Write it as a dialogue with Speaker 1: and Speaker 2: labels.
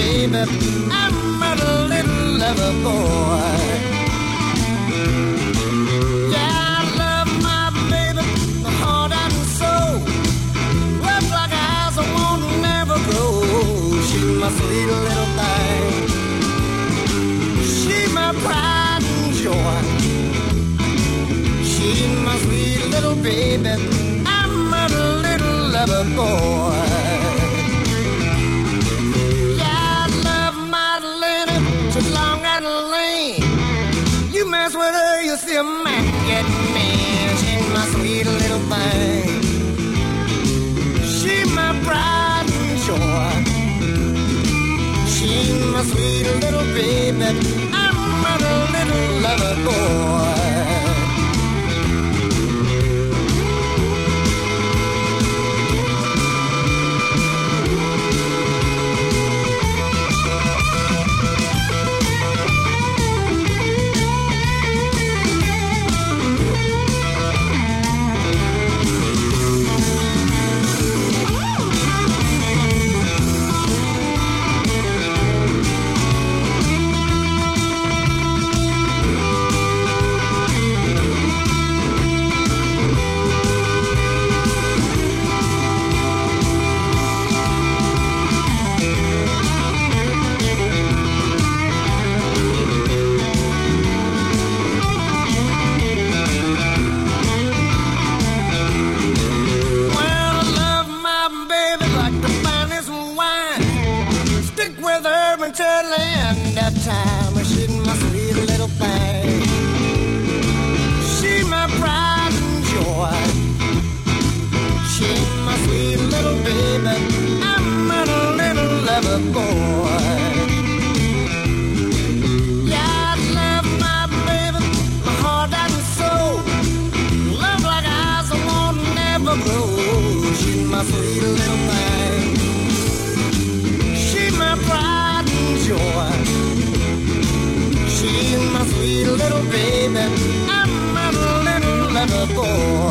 Speaker 1: baby, I'm a little lover boy. Yeah, I love my baby, my heart and soul. Love like eyes I won't never grow. She's my sweet little thing. She's my pride and joy. She's my sweet little baby. I'm a little lover boy. Yeah, I love Madalena, she's long and lean. You mess with her, you see a man get mean. She's my sweet little thing. She's my pride and joy. She's my sweet little baby. I'm a little lover boy. Time, she's my sweet little thing. She's my pride and joy. She's my sweet little baby. I'm a little lover boy. Yeah, I love my baby, my heart and soul. Love like eyes I won't never grow. She's my sweet little thing. She's my pride and joy. She's my sweet little baby. I'm a little lover boy.